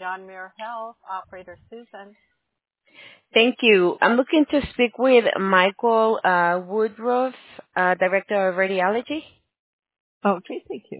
John Muir Health. Operator Susan. Thank you. I'm looking to speak with Michael Woodruff, Director of Radiology. Okay, thank you.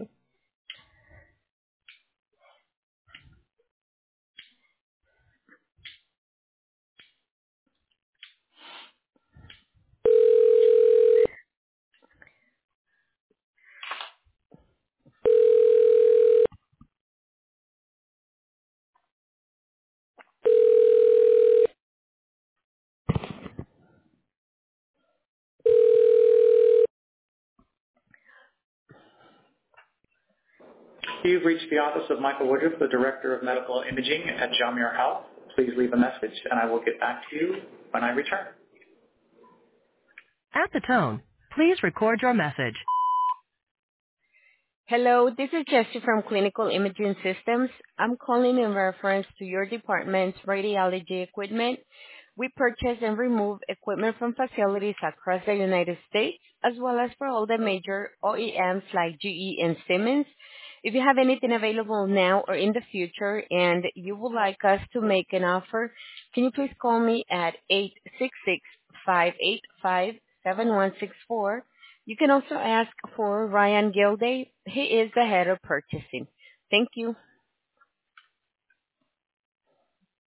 You've reached the office of Michael Woodruff, the Director of Medical Imaging at John Muir Health. Please leave a message, and I will get back to you when I return. At the tone, please record your message. Hello, this is Jessie from Clinical Imaging Systems. I'm calling in reference to your department's radiology equipment. We purchase and remove equipment from facilities across the United States, as well as for all the major OEMs like GE and Siemens. If you have anything available now or in the future and you would like us to make an offer, can you please call me at 866-585-7164. You can also ask for Ryan Gilday. He is the head of purchasing. Thank you.